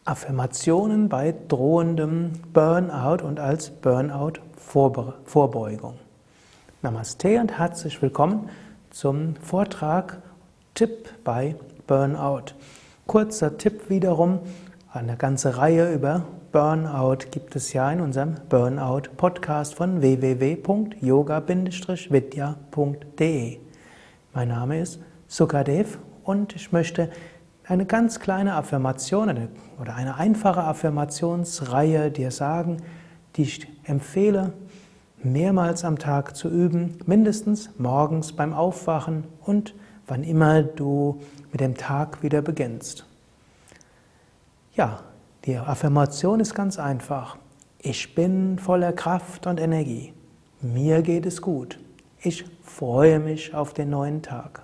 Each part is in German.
Affirmationen bei drohendem Burnout und als Burnout-Vorbeugung. Namaste und herzlich willkommen zum Vortrag Tipp bei Burnout. Kurzer Tipp wiederum, eine ganze Reihe über Burnout gibt es ja in unserem Burnout-Podcast von www.yoga-vidya.de. Mein Name ist Sukadev und ich möchte eine ganz kleine Affirmation oder eine einfache Affirmationsreihe dir sagen, die ich empfehle, mehrmals am Tag zu üben, mindestens morgens beim Aufwachen und wann immer du mit dem Tag wieder beginnst. Ja, die Affirmation ist ganz einfach. Ich bin voller Kraft und Energie. Mir geht es gut. Ich freue mich auf den neuen Tag.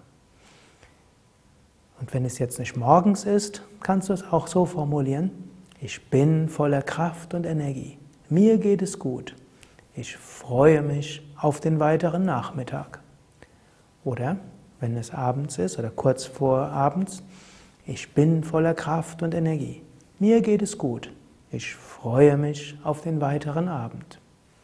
Und wenn es jetzt nicht morgens ist, kannst du es auch so formulieren: Ich bin voller Kraft und Energie. Mir geht es gut. Ich freue mich auf den weiteren Nachmittag. Oder, wenn es abends ist oder kurz vor abends: Ich bin voller Kraft und Energie. Mir geht es gut. Ich freue mich auf den weiteren Abend.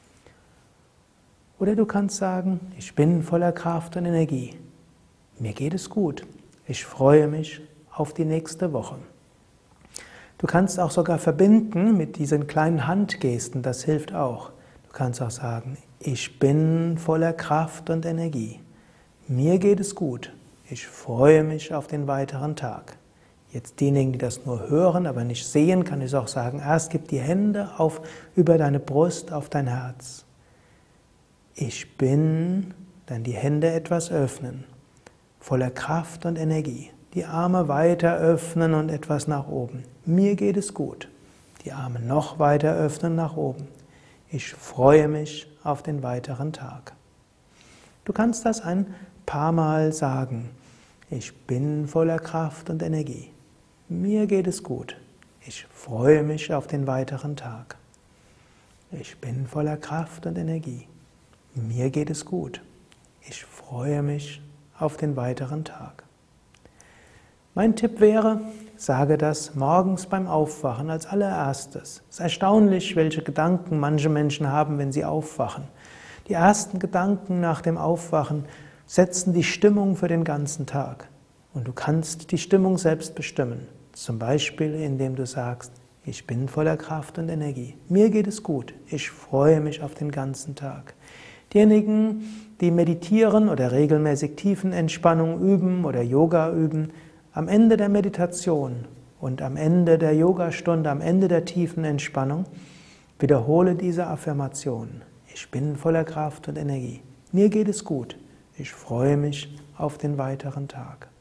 Oder du kannst sagen: Ich bin voller Kraft und Energie. Mir geht es gut. Ich freue mich auf die nächste Woche. Du kannst auch sogar verbinden mit diesen kleinen Handgesten, das hilft auch. Du kannst auch sagen: Ich bin voller Kraft und Energie. Mir geht es gut. Ich freue mich auf den weiteren Tag. Jetzt diejenigen, die das nur hören, aber nicht sehen, kann ich auch sagen: Erst gib die Hände über deine Brust auf dein Herz. Ich bin, dann die Hände etwas öffnen. Voller Kraft und Energie. Die Arme weiter öffnen und etwas nach oben. Mir geht es gut. Die Arme noch weiter öffnen nach oben. Ich freue mich auf den weiteren Tag. Du kannst das ein paar Mal sagen. Ich bin voller Kraft und Energie. Mir geht es gut. Ich freue mich auf den weiteren Tag. Ich bin voller Kraft und Energie. Mir geht es gut. Ich freue mich auf den weiteren Tag. Mein Tipp wäre, sage das morgens beim Aufwachen als allererstes. Es ist erstaunlich, welche Gedanken manche Menschen haben, wenn sie aufwachen. Die ersten Gedanken nach dem Aufwachen setzen die Stimmung für den ganzen Tag. Und du kannst die Stimmung selbst bestimmen. Zum Beispiel, indem du sagst: Ich bin voller Kraft und Energie. Mir geht es gut. Ich freue mich auf den ganzen Tag. Diejenigen, die meditieren oder regelmäßig Tiefenentspannung üben oder Yoga üben, am Ende der Meditation und am Ende der Yogastunde, am Ende der Tiefenentspannung, wiederhole diese Affirmation. Ich bin voller Kraft und Energie. Mir geht es gut. Ich freue mich auf den weiteren Tag.